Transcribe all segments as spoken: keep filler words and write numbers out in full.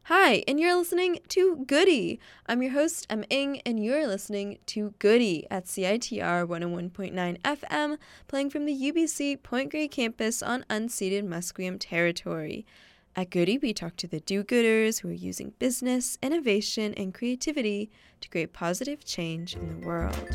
Hi, and you're listening to Goody. I'm your host, Em Ing, and you're listening to Goody at C I T R one oh one point nine F M, playing from the U B C Point Grey campus on unceded Musqueam territory. At Goody, we talk to the do-gooders who are using business, innovation, and creativity to create positive change in the world.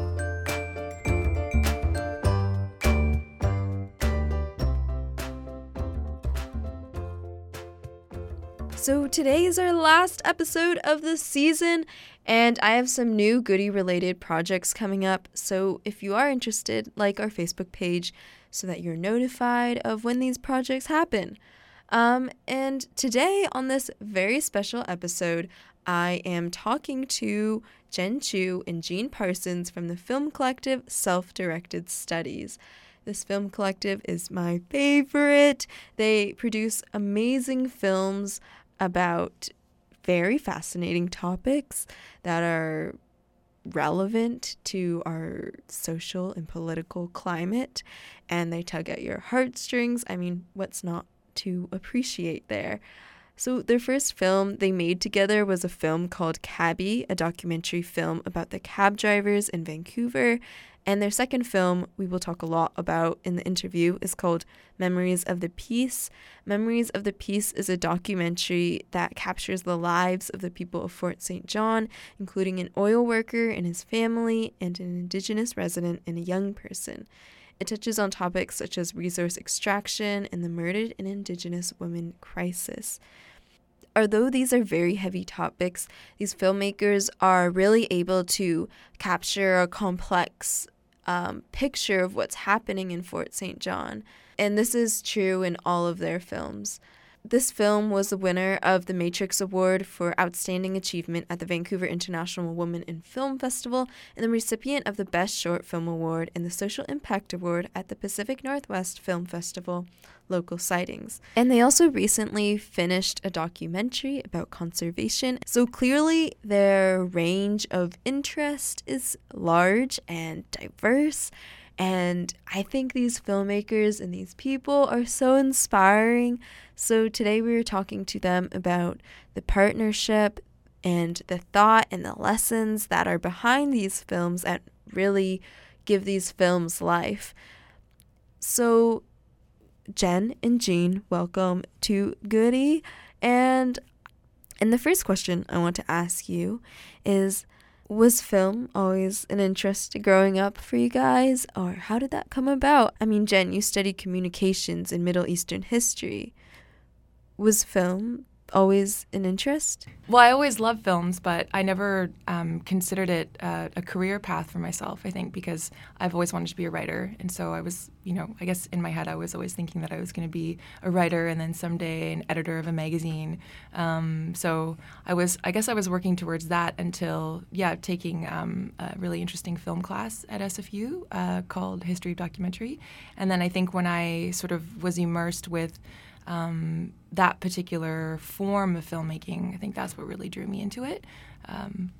So today is our last episode of the season, and I have some new Goody-related projects coming up. So if you are interested, like our Facebook page so that you're notified of when these projects happen. Um, and today on this very special episode, I am talking to Jen Chu and Jean Parsons from the film collective Self-Directed Studies. This film collective is my favorite. They produce amazing films about very fascinating topics that are relevant to our social and political climate, and they tug at your heartstrings. I mean, what's not to appreciate there? So their first film they made together was a film called Cabby, a documentary film about the cab drivers in Vancouver. And their second film, we will talk a lot about in the interview, is called Memories of the Peace. Memories of the Peace is a documentary that captures the lives of the people of Fort Saint John, including an oil worker and his family, and an Indigenous resident and a young person. It touches on topics such as resource extraction and the murdered and Indigenous women crisis. Although these are very heavy topics, these filmmakers are really able to capture a complex um, picture of what's happening in Fort Saint John. And this is true in all of their films. This film was the winner of the Matrix Award for Outstanding Achievement at the Vancouver International Women in Film Festival and the recipient of the Best Short Film Award and the Social Impact Award at the Pacific Northwest Film Festival, Local Sightings. And they also recently finished a documentary about conservation. So clearly their range of interest is large and diverse. And I think these filmmakers and these people are so inspiring. So today we were talking to them about the partnership and the thought and the lessons that are behind these films that really give these films life. So Jen and Jean, welcome to Goody. And and the first question I want to ask you is, was film always an interest growing up for you guys, or how did that come about? I mean, Jen, you studied communications and Middle Eastern history. Was film always an interest? Well, I always loved films, but I never um, considered it uh, a career path for myself, I think, because I've always wanted to be a writer. And so I was, you know, I guess in my head I was always thinking that I was going to be a writer and then someday an editor of a magazine. Um, so I was, I guess I was working towards that until, yeah, taking um, a really interesting film class at S F U uh, called History of Documentary. And then I think when I sort of was immersed with Um, that particular form of filmmaking, I think that's what really drew me into it. Um,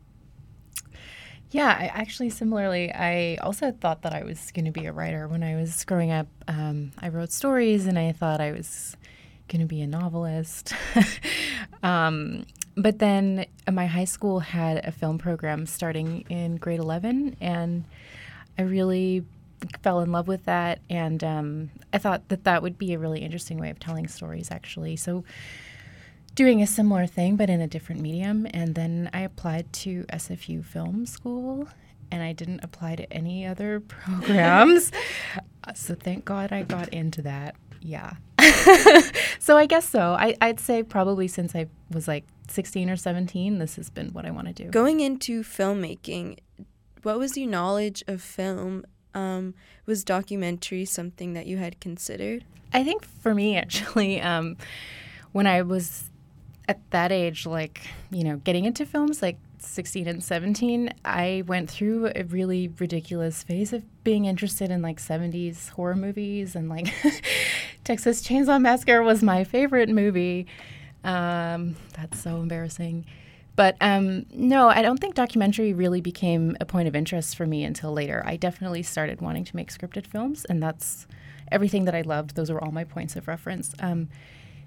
yeah, I actually, similarly, I also thought that I was going to be a writer. When I was growing up, um, I wrote stories, and I thought I was going to be a novelist. um, but then my high school had a film program starting in grade eleven, and I really fell in love with that, and um, I thought that that would be a really interesting way of telling stories, actually. So doing a similar thing, but in a different medium, and then I applied to S F U Film School, and I didn't apply to any other programs, so thank God I got into that, yeah. So I guess so. I, I'd say probably since I was like sixteen or seventeen, this has been what I want to do. Going into filmmaking, what was your knowledge of film? Um, was documentary something that you had considered? I think for me, actually, um, when I was at that age, like, you know, getting into films, like sixteen and seventeen, I went through a really ridiculous phase of being interested in, like, seventies horror movies, and, like, Texas Chainsaw Massacre was my favorite movie. Um, that's so embarrassing. But um, no, I don't think documentary really became a point of interest for me until later. I definitely started wanting to make scripted films, and that's everything that I loved. Those were all my points of reference. Um,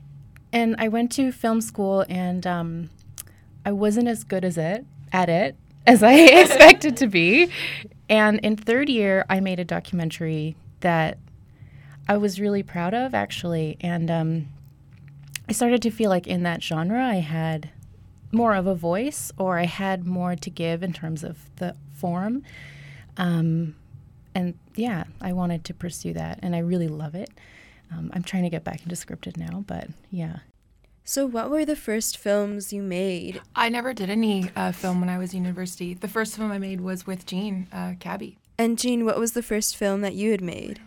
and I went to film school, and um, I wasn't as good as it at it as I expected to be. And in third year, I made a documentary that I was really proud of, actually. And um, I started to feel like in that genre, I had more of a voice, or I had more to give in terms of the form. Um, and yeah, I wanted to pursue that, and I really love it. Um, I'm trying to get back into scripted now, but yeah. So what were the first films you made? I never did any uh, film when I was in university. The first film I made was with Jean, uh, Cabby. And Jean, what was the first film that you had made?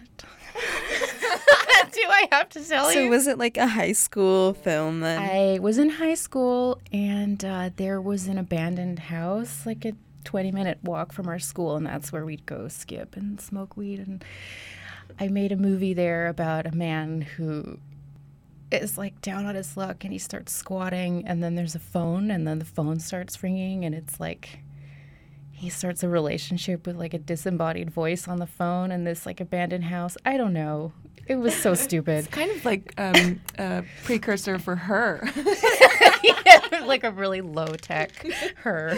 Do I have to tell So you? was it like a high school film then? I was in high school, and uh, there was an abandoned house, like a twenty-minute walk from our school, and that's where we'd go skip and smoke weed. And I made a movie there about a man who is like down on his luck, and he starts squatting, and then there's a phone, and then the phone starts ringing, and it's like he starts a relationship with like a disembodied voice on the phone in this like abandoned house. I don't know. It was so stupid. It's kind of like um, a precursor for Her. Yeah, like a really low-tech Her.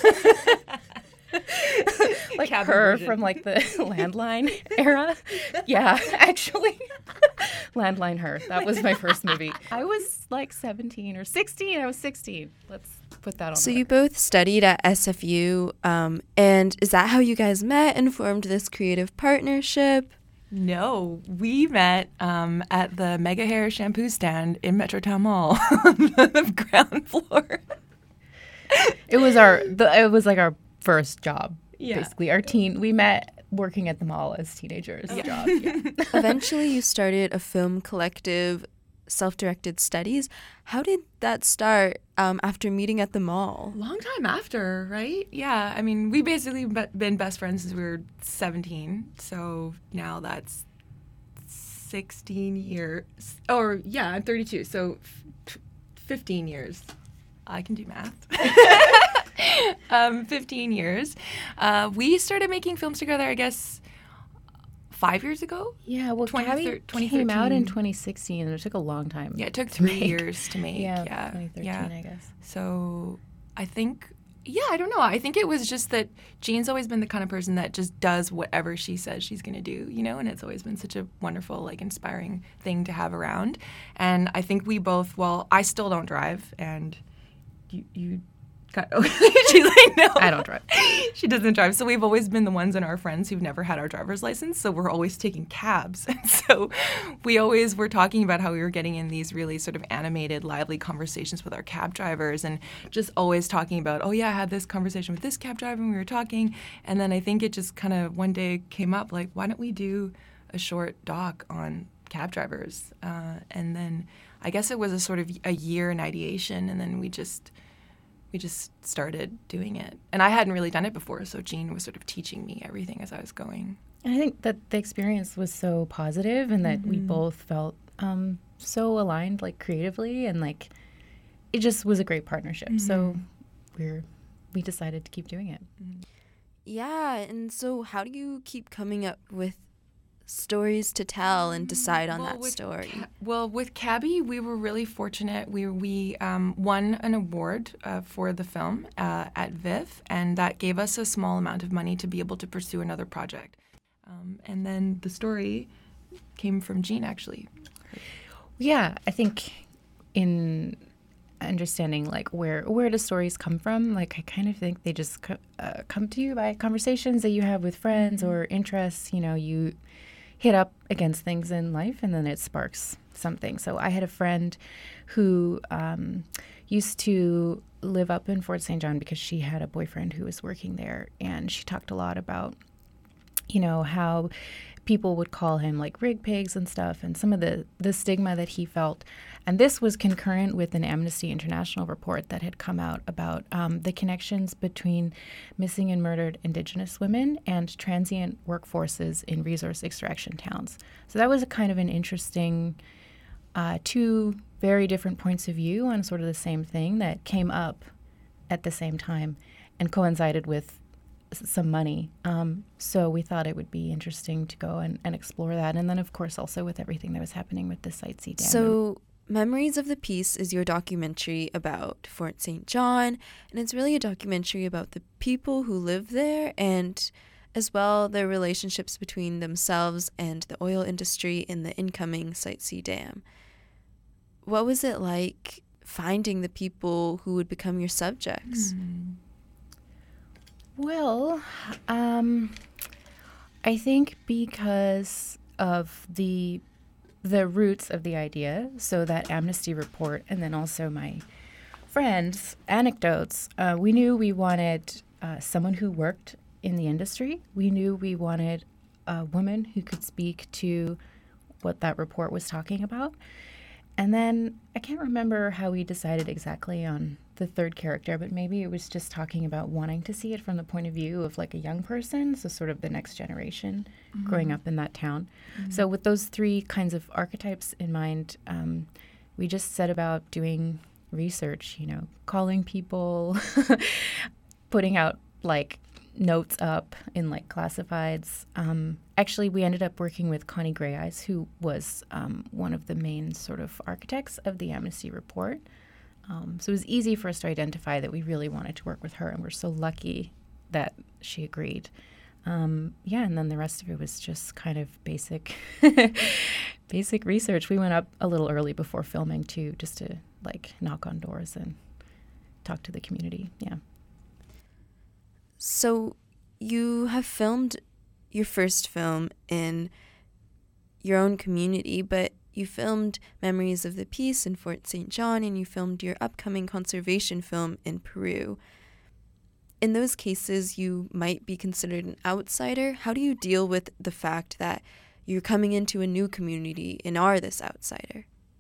Like Cabin Her version. from like the landline era. Yeah, actually. Landline Her. That was my first movie. I was like seventeen or sixteen. I was sixteen. Let's put that on So the you both studied at S F U, um, and is that how you guys met and formed this creative partnership? No, we met um, at the Mega Hair shampoo stand in Metrotown Mall on the ground floor. It was our the, it was like our first job. Yeah. Basically, our teen we met working at the mall as teenagers. Job. Yeah. Eventually you started a film collective, Self-Directed Studies. How did that start um, after meeting at the mall? Long time after, right? Yeah, I mean, we basically be- been best friends since we were seventeen. So now that's sixteen years. Or yeah, I'm thirty-two. So f- fifteen years. I can do math. um, fifteen years. Uh, we started making films together, I guess, five years ago. Yeah, well, twenty Cabby thir- came out in twenty thirteen. twenty sixteen, and it took a long time. Yeah, it took to three make. years to make. Yeah, Yeah, twenty thirteen, yeah. I guess. So I think, yeah, I don't know. I think it was just that Jean's always been the kind of person that just does whatever she says she's going to do, you know, and it's always been such a wonderful, like, inspiring thing to have around. And I think we both, well, I still don't drive, and you, you got, oh, she's like, no. I don't drive. She doesn't drive. So we've always been the ones in our friends who've never had our driver's license. So we're always taking cabs. And so we always were talking about how we were getting in these really sort of animated, lively conversations with our cab drivers, and just always talking about, oh, yeah, I had this conversation with this cab driver and we were talking. And then I think it just kind of one day came up, like, why don't we do a short doc on cab drivers? Uh, and then I guess it was a sort of a year in ideation, and then we just... we just started doing it. And I hadn't really done it before, so Jean was sort of teaching me everything as I was going. And I think that the experience was so positive, and that mm-hmm. we both felt um, so aligned, like creatively, and like it just was a great partnership. Mm-hmm. So we're we decided to keep doing it. Yeah, and so how do you keep coming up with stories to tell and decide on well, that with story? Ca- well, with Cabby, we were really fortunate. We we um, won an award uh, for the film uh, at V I F, and that gave us a small amount of money to be able to pursue another project. Um, and then the story came from Jean, actually. Yeah, I think in understanding like where where do stories come from, like I kind of think they just co- uh, come to you by conversations that you have with friends mm-hmm. or interests. You know, you hit up against things in life, and then it sparks something. So I had a friend who um, used to live up in Fort Saint John because she had a boyfriend who was working there, and she talked a lot about, you know, how people would call him like rig pigs and stuff, and some of the, the stigma that he felt. And this was concurrent with an Amnesty International report that had come out about um, the connections between missing and murdered Indigenous women and transient workforces in resource extraction towns. So that was a kind of an interesting uh, two very different points of view on sort of the same thing that came up at the same time and coincided with some money. Um, so we thought it would be interesting to go and, and explore that. And then, of course, also with everything that was happening with the Site C dam. So Memories of the Peace is your documentary about Fort Saint John, and it's really a documentary about the people who live there and as well their relationships between themselves and the oil industry in the incoming Site C Dam. What was it like finding the people who would become your subjects? Mm. Well, um, I think because of the the roots of the idea, so that Amnesty report, and then also my friends' anecdotes, uh, we knew we wanted uh, someone who worked in the industry. We knew we wanted a woman who could speak to what that report was talking about. And then I can't remember how we decided exactly on the third character, but maybe it was just talking about wanting to see it from the point of view of like a young person, so sort of the next generation mm-hmm. growing up in that town. Mm-hmm. So with those three kinds of archetypes in mind, um, we just set about doing research, you know, calling people, putting out like notes up in like classifieds. Um, actually, we ended up working with Connie Greyeyes, who was um, one of the main sort of architects of the Amnesty report. Um, so it was easy for us to identify that we really wanted to work with her, and we're so lucky that she agreed. Um, yeah, and then the rest of it was just kind of basic, basic research. We went up a little early before filming too, just to like knock on doors and talk to the community. Yeah. So you have filmed your first film in your own community, but you filmed Memories of the Peace in Fort Saint John, and you filmed your upcoming conservation film in Peru. In those cases, you might be considered an outsider. How do you deal with the fact that you're coming into a new community and are this outsider?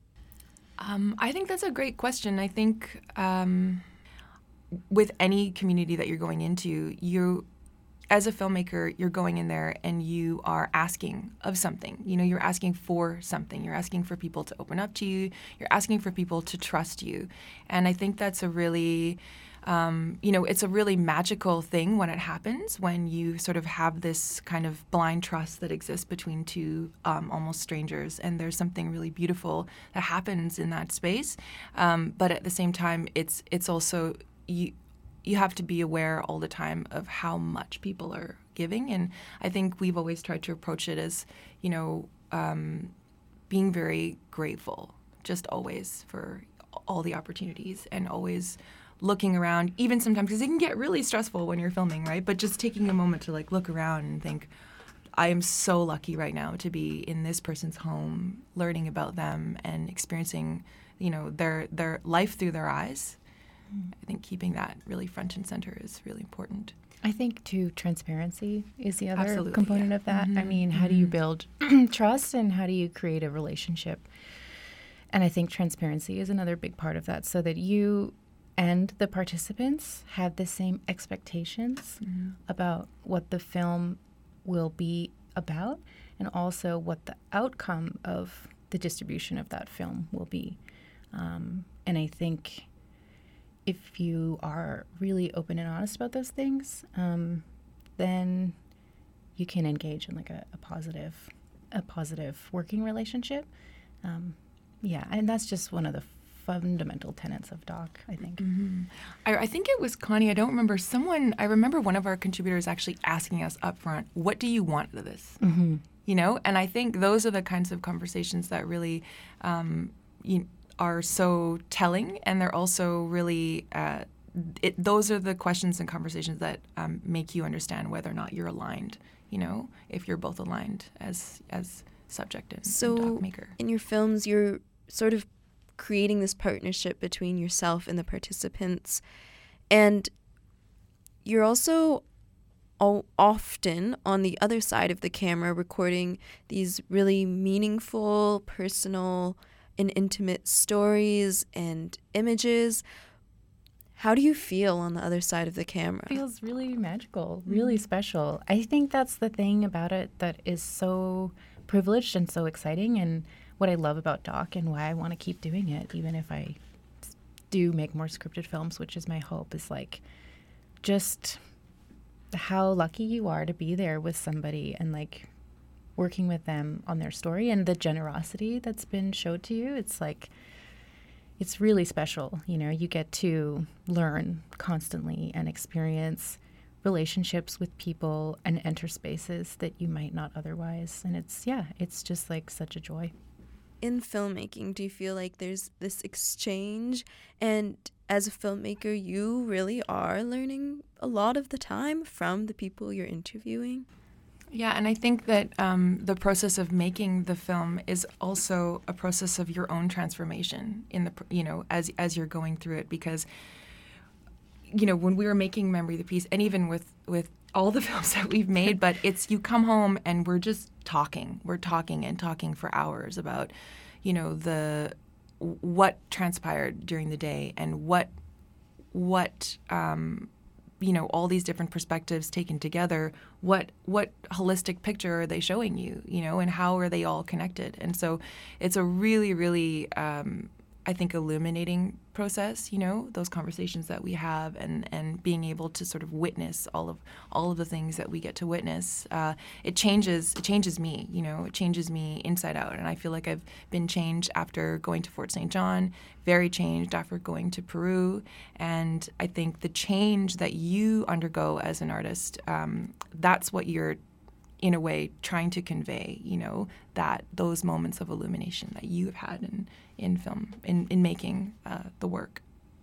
Um, I think that's a great question. I think um, with any community that you're going into, you, as a filmmaker, you're going in there and you are asking of something. You know, you're asking for something. You're asking for people to open up to you. You're asking for people to trust you. And I think that's a really, um, you know, it's a really magical thing when it happens, when you sort of have this kind of blind trust that exists between two um, almost strangers. And there's something really beautiful that happens in that space. Um, but at the same time, it's it's also, you you have to be aware all the time of how much people are giving. And I think we've always tried to approach it as, you know, um, being very grateful, just always for all the opportunities, and always looking around, even sometimes, because it can get really stressful when you're filming, right? But just taking a moment to like look around and think, I am so lucky right now to be in this person's home, learning about them and experiencing, you know, their their life through their eyes. I think keeping that really front and center is really important. I think, too, transparency is the other Absolutely, component yeah. of that. Mm-hmm. I mean, how mm-hmm. do you build trust, and how do you create a relationship? And I think transparency is another big part of that, so that you and the participants have the same expectations mm-hmm. about what the film will be about, and also what the outcome of the distribution of that film will be. Um, and I think if you are really open and honest about those things, um, then you can engage in like a, a positive, a positive working relationship. Um, yeah, and that's just one of the fundamental tenets of doc, I think. Mm-hmm. I, I think it was Connie. I don't remember. Someone. I remember one of our contributors actually asking us up front, "What do you want out of this?" Mm-hmm. You know, and I think those are the kinds of conversations that really, um, you. are so telling, and they're also really, uh, it, those are the questions and conversations that um, make you understand whether or not you're aligned, you know, if you're both aligned as as subject and, so and doc maker. In your films, you're sort of creating this partnership between yourself and the participants, and you're also all often on the other side of the camera recording these really meaningful, personal, and intimate stories and images. How do you feel on the other side of the camera? It feels really magical, really special. I think that's the thing about it that is so privileged and so exciting, and what I love about doc and why I want to keep doing it, even if I do make more scripted films, which is my hope, is like just how lucky you are to be there with somebody and like working with them on their story, and the generosity that's been showed to you. It's like it's really special. You know, you get to learn constantly and experience relationships with people and enter spaces that you might not otherwise. And it's, yeah, it's just like such a joy. In filmmaking, do you feel like there's this exchange? And as a filmmaker, you really are learning a lot of the time from the people you're interviewing? Yeah, and I think that um, the process of making the film is also a process of your own transformation in the, you know, as as you're going through it. Because, you know, when we were making Memory of the Peace, and even with with all the films that we've made, but it's you come home and we're just talking, we're talking and talking for hours about, you know, the what transpired during the day and what what. Um, you know, all these different perspectives taken together, what what holistic picture are they showing you, you know, and how are they all connected? And so it's a really, really, um, I think, illuminating process, you know, those conversations that we have and, and being able to sort of witness all of all of the things that we get to witness. Uh, it changes it changes me, you know, it changes me inside out. And I feel like I've been changed after going to Fort Saint John, very changed after going to Peru. And I think the change that you undergo as an artist, um, that's what you're, in a way, trying to convey, you know, that those moments of illumination that you've had in, in film, in, in making uh, the work.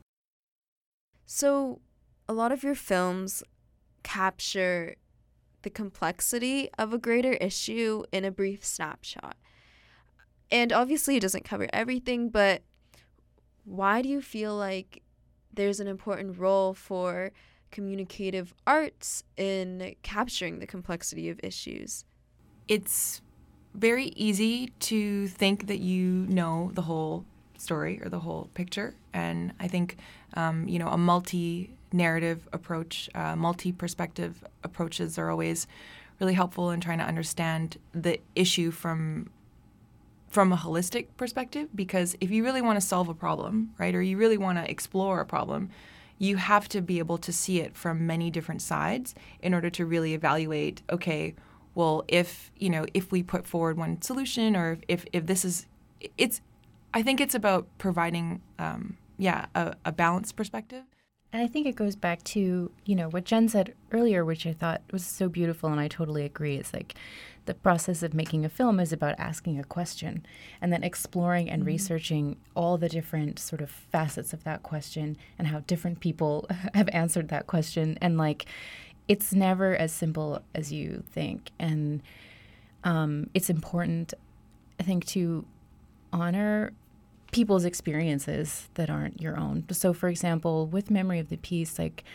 So a lot of your films capture the complexity of a greater issue in a brief snapshot. And obviously it doesn't cover everything, but why do you feel like there's an important role for communicative arts in capturing the complexity of issues? It's very easy to think that you know the whole story or the whole picture. And I think, um, you know, a multi-narrative approach, uh, multi-perspective approaches are always really helpful in trying to understand the issue from from a holistic perspective. Because if you really want to solve a problem, right, or you really want to explore a problem, you have to be able to see it from many different sides in order to really evaluate, okay, well, if, you know, if we put forward one solution, or if, if this is, it's, I think it's about providing, um, yeah, a, a balanced perspective. And I think it goes back to, you know, what Jen said earlier, which I thought was so beautiful, and I totally agree. It's like the process of making a film is about asking a question and then exploring and mm-hmm. researching all the different sort of facets of that question and how different people have answered that question. And, like, it's never as simple as you think. And um, it's important, I think, to honor people's experiences that aren't your own. So, for example, with Memory of the Peace, like,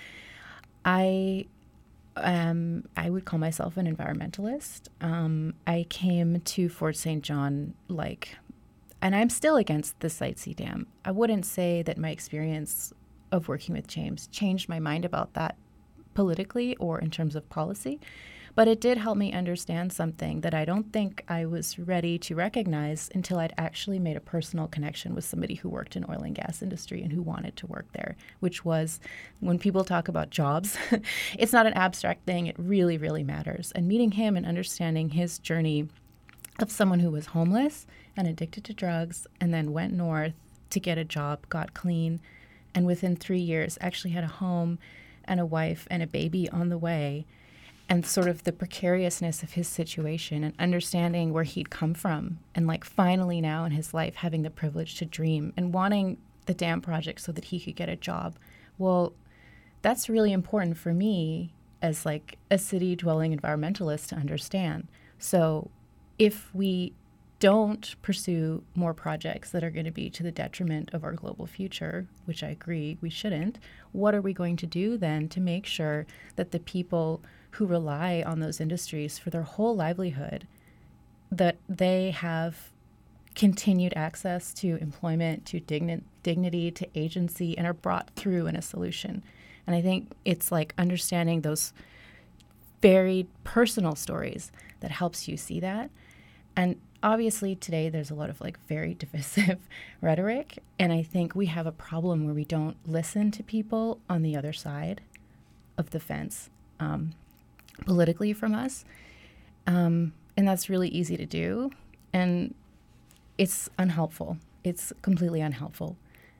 I um, I would call myself an environmentalist. Um, I came to Fort Saint John, like, and I'm still against the Site C Dam. I wouldn't say that my experience of working with James changed my mind about that politically or in terms of policy, but it did help me understand something that I don't think I was ready to recognize until I'd actually made a personal connection with somebody who worked in oil and gas industry and who wanted to work there, which was when people talk about jobs, it's not an abstract thing. It really, really matters. And meeting him and understanding his journey of someone who was homeless and addicted to drugs and then went north to get a job, got clean, and within three years actually had a home and a wife and a baby on the way, and sort of the precariousness of his situation and understanding where he'd come from, and, like, finally now in his life having the privilege to dream and wanting the dam project so that he could get a job. Well, that's really important for me as, like, a city-dwelling environmentalist to understand. So if we don't pursue more projects that are going to be to the detriment of our global future, which I agree we shouldn't, what are we going to do then to make sure that the people who rely on those industries for their whole livelihood, that they have continued access to employment, to digni- dignity, to agency, and are brought through in a solution? And I think it's like understanding those very personal stories that helps you see that. And obviously today there's a lot of, like, very divisive rhetoric, and I think we have a problem where we don't listen to people on the other side of the fence um, politically from us, um, and that's really easy to do, and it's unhelpful. It's completely unhelpful.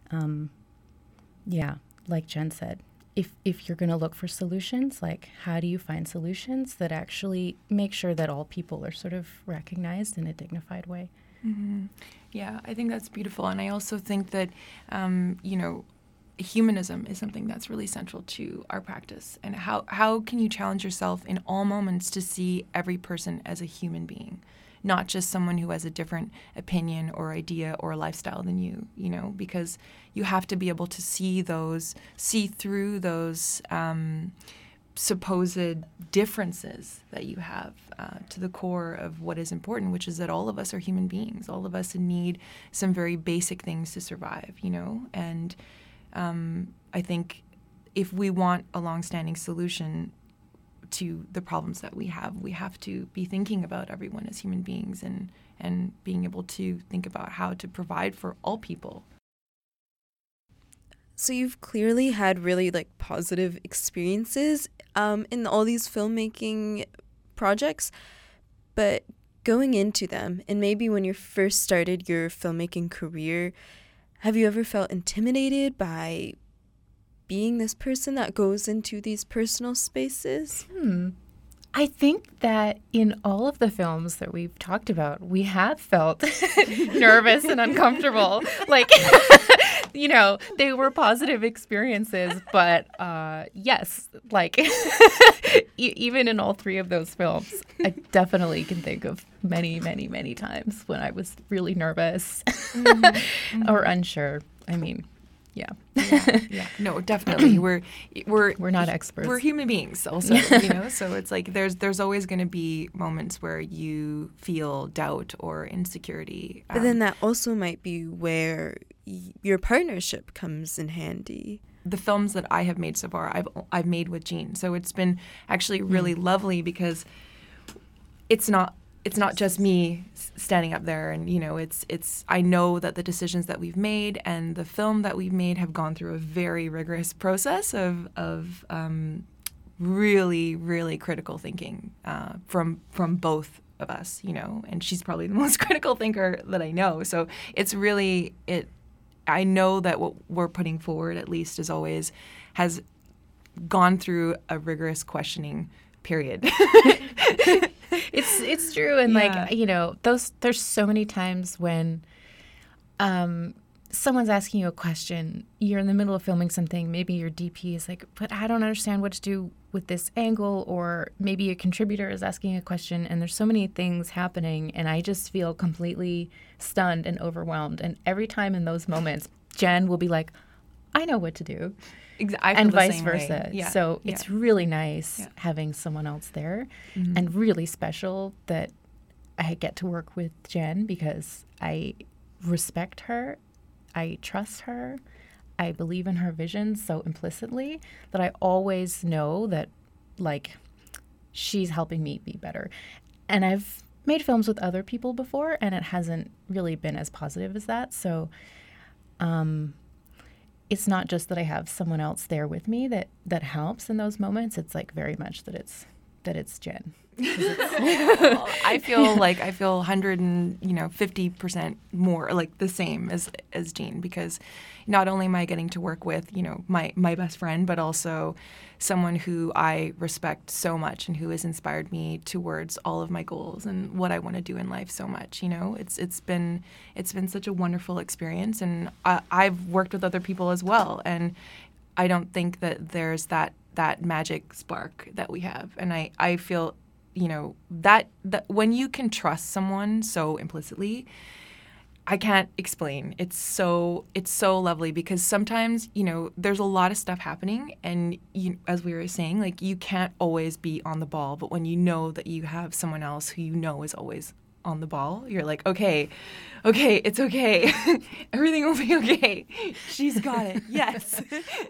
um, yeah, like Jen said, if if you're going to look for solutions, like how do you find solutions that actually make sure that all people are sort of recognized in a dignified way? Mm-hmm. Yeah, I think that's beautiful. And I also think that, um, you know, humanism is something that's really central to our practice. And how, how can you challenge yourself in all moments to see every person as a human being, not just someone who has a different opinion or idea or lifestyle than you, you know, because you have to be able to see those, see through those um, supposed differences that you have uh, to the core of what is important, which is that all of us are human beings. All of us need some very basic things to survive, you know, and um, I think if we want a long-standing solution to the problems that we have, we have to be thinking about everyone as human beings and, and being able to think about how to provide for all people. So you've clearly had really like positive experiences um, in all these filmmaking projects, but going into them and maybe when you first started your filmmaking career, have you ever felt intimidated by being this person that goes into these personal spaces? Hmm. I think that in all of the films that we've talked about, we have felt nervous and uncomfortable. Like, you know, they were positive experiences, but uh, yes, like e- even in all three of those films, I definitely can think of many, many, many times when I was really nervous mm-hmm. Mm-hmm. or unsure. I mean, yeah. yeah, yeah. No, definitely. We're we're we're not experts. We're human beings also, you know. So it's like there's there's always going to be moments where you feel doubt or insecurity. But um, then that also might be where y- your partnership comes in handy. The films that I have made so far, I've I've made with Jean. So it's been actually really mm. lovely because it's not it's not just me standing up there and, you know, it's it's I know that the decisions that we've made and the film that we've made have gone through a very rigorous process of of um, really, really critical thinking uh, from from both of us, you know, and she's probably the most critical thinker that I know. So it's really it I know that what we're putting forward, at least, is always has gone through a rigorous questioning period. It's it's true, and yeah. like you know, those there's so many times when um, someone's asking you a question, you're in the middle of filming something, maybe your D P is like, but I don't understand what to do with this angle, or maybe a contributor is asking a question, and there's so many things happening, and I just feel completely stunned and overwhelmed. And every time in those moments, Jen will be like, I know what to do. Exactly. And vice versa. Yeah. So yeah. it's really nice yeah. having someone else there mm-hmm. and really special that I get to work with Jen because I respect her, I trust her, I believe in her vision so implicitly that I always know that, like, she's helping me be better. And I've made films with other people before, and it hasn't really been as positive as that. So, um... it's not just that I have someone else there with me that, that helps in those moments. It's like very much that it's that it's Jen. It's I feel like I feel one hundred and you know fifty percent more like the same as as Jean, because not only am I getting to work with you know my my best friend, but also someone who I respect so much and who has inspired me towards all of my goals and what I want to do in life so much. You know, it's it's been it's been such a wonderful experience, and I, I've worked with other people as well, and I don't think that there's that that magic spark that we have, and I I feel. You know, that, that when you can trust someone so implicitly, I can't explain. It's so it's so lovely because sometimes, you know, there's a lot of stuff happening and you, as we were saying, like you can't always be on the ball. But when you know that you have someone else who you know is always on the ball, you're like, okay, okay, it's okay. Everything will be okay. She's got it. Yes.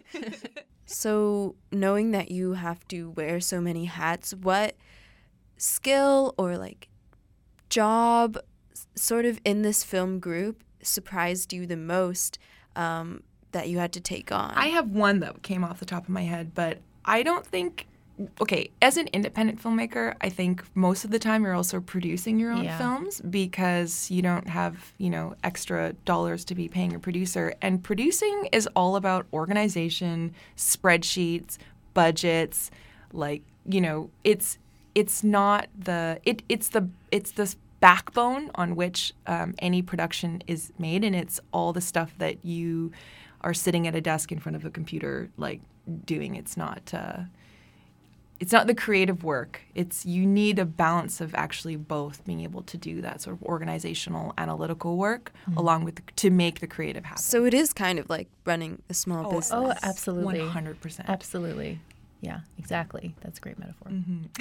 So knowing that you have to wear so many hats, what skill or like job sort of in this film group surprised you the most um, that you had to take on? I have one that came off the top of my head, but I don't think okay, as an independent filmmaker, I think most of the time you're also producing your own Yeah. films because you don't have, you know, extra dollars to be paying a producer. And producing is all about organization, spreadsheets, budgets, like, you know, it's it's not the it it's the it's the backbone on which um, any production is made, and it's all the stuff that you are sitting at a desk in front of a computer like doing. It's not uh, it's not the creative work. It's you need a balance of actually both being able to do that sort of organizational, analytical work Mm-hmm. along with the, to make the creative happen. So it is kind of like running a small Oh, business. Oh, absolutely. one hundred percent. Absolutely. Yeah, exactly. That's a great metaphor.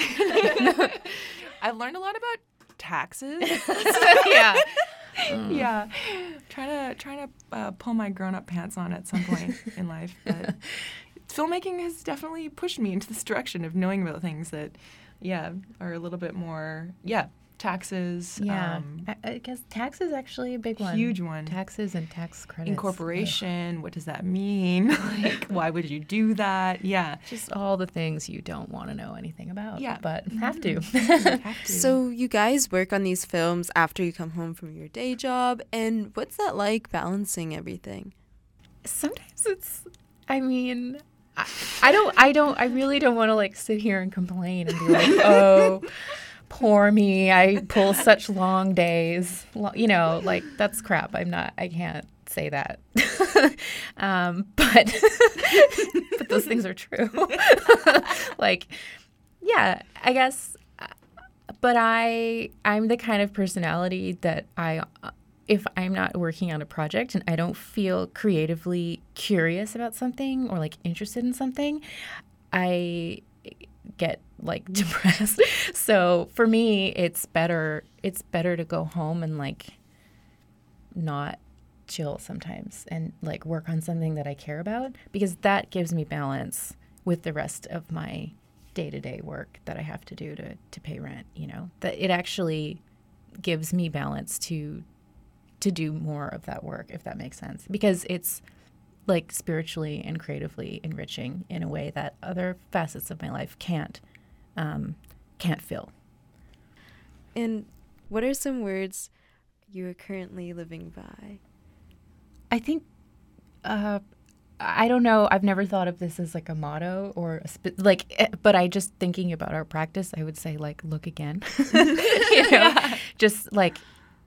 I've learned a lot about taxes. Yeah. Yeah, trying to trying to uh, pull my grown-up pants on at some point in life, but filmmaking has definitely pushed me into this direction of knowing about things that, yeah, are a little bit more, yeah, taxes. Yeah. um, I, I guess tax is actually a big one. Huge one. Taxes and tax credits. Incorporation. What does that mean? Like, why would you do that? Yeah, Just all the things you don't want to know anything about. Yeah. But have to. have to. So you guys work on these films after you come home from your day job, and what's that like balancing everything? Sometimes it's, I mean, I, I don't, I don't, I really don't want to like sit here and complain and be like, oh, poor me. I pull such long days. Lo- You know, like that's crap. I'm not, I can't say that. um, but, but those things are true. Like, yeah, I guess, uh, but I, I'm the kind of personality that I, uh, if I'm not working on a project and I don't feel creatively curious about something or like interested in something, I get like depressed. So for me, it's better, it's better to go home and like not chill sometimes and like work on something that I care about, because that gives me balance with the rest of my day-to-day work that I have to do to, to pay rent, you know, that it actually gives me balance to to do more of that work, if that makes sense, because it's like spiritually and creatively enriching in a way that other facets of my life can't um, can't fill. And what are some words you are currently living by? I think uh, I don't know. I've never thought of this as like a motto or a spe- like, eh, but I just thinking about our practice, I would say like look again. You know, just like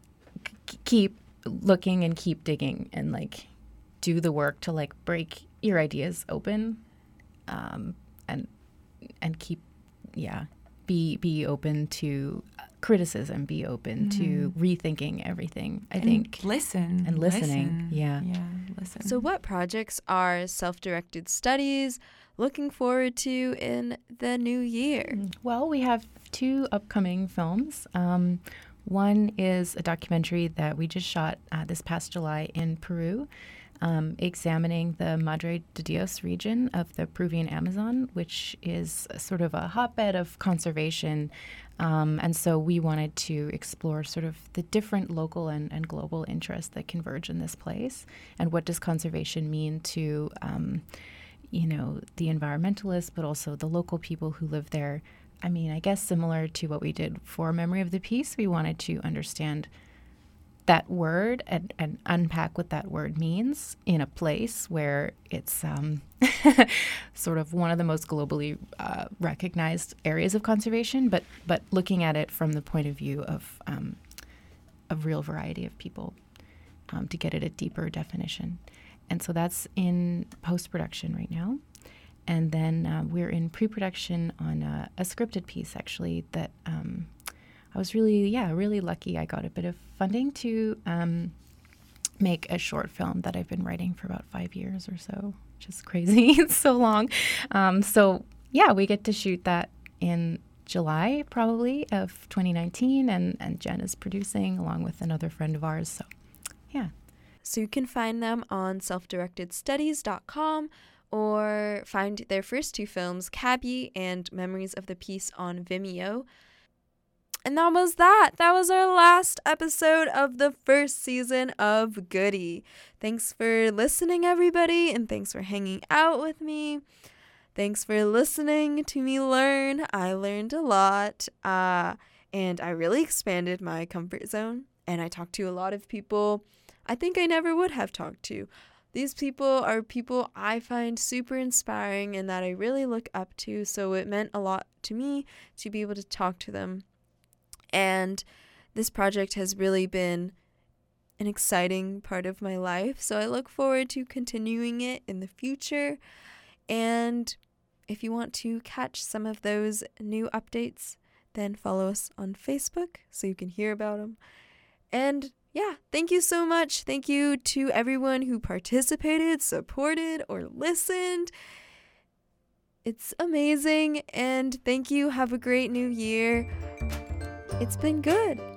k- keep looking and keep digging and like do the work to like break your ideas open, um, and and keep yeah be be open to criticism, be open to rethinking everything. I and think listen and listening. listen. Yeah. yeah, listen. So what projects are self-directed studies looking forward to in the new year? Well, we have two upcoming films. Um, one is a documentary that we just shot uh, this past July in Peru, um, examining the Madre de Dios region of the Peruvian Amazon, which is sort of a hotbed of conservation. Um, and so we wanted to explore sort of the different local and, and global interests that converge in this place, and what does conservation mean to um, you know, the environmentalists, but also the local people who live there. I mean, I guess similar to what we did for Memory of the Peace, we wanted to understand that word and, and unpack what that word means in a place where it's um, sort of one of the most globally uh, recognized areas of conservation, but but looking at it from the point of view of um, a real variety of people, um, to get at a deeper definition. And so that's in post-production right now. And then uh, we're in pre-production on a, a scripted piece, actually, that um, I was really, yeah, really lucky. I got a bit of funding to um, make a short film that I've been writing for about five years or so, which is crazy. It's so long. Um, so, yeah, we get to shoot that in July, probably, of twenty nineteen. And, and Jen is producing along with another friend of ours. So, yeah. So you can find them on self directed studies dot com or find their first two films, Cabby and Memories of the Peace, on Vimeo. And that was that. That was our last episode of the first season of Goody. Thanks for listening, everybody, and thanks for hanging out with me. Thanks for listening to me learn. I learned a lot, uh, and I really expanded my comfort zone, and I talked to a lot of people I think I never would have talked to. These people are people I find super inspiring and that I really look up to, so it meant a lot to me to be able to talk to them. And this project has really been an exciting part of my life, so I look forward to continuing it in the future. And if you want to catch some of those new updates, then follow us on Facebook so you can hear about them. And yeah, thank you so much. Thank you to everyone who participated, supported, or listened. It's amazing. And thank you. Have a great new year. It's been good.